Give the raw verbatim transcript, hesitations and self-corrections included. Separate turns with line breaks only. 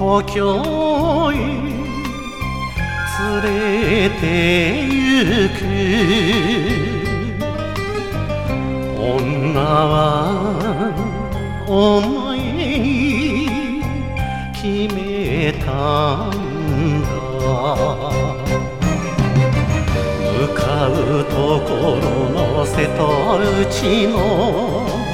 故郷へ連れて行く。女はお前に決めたんだ。向かうところの瀬戸内の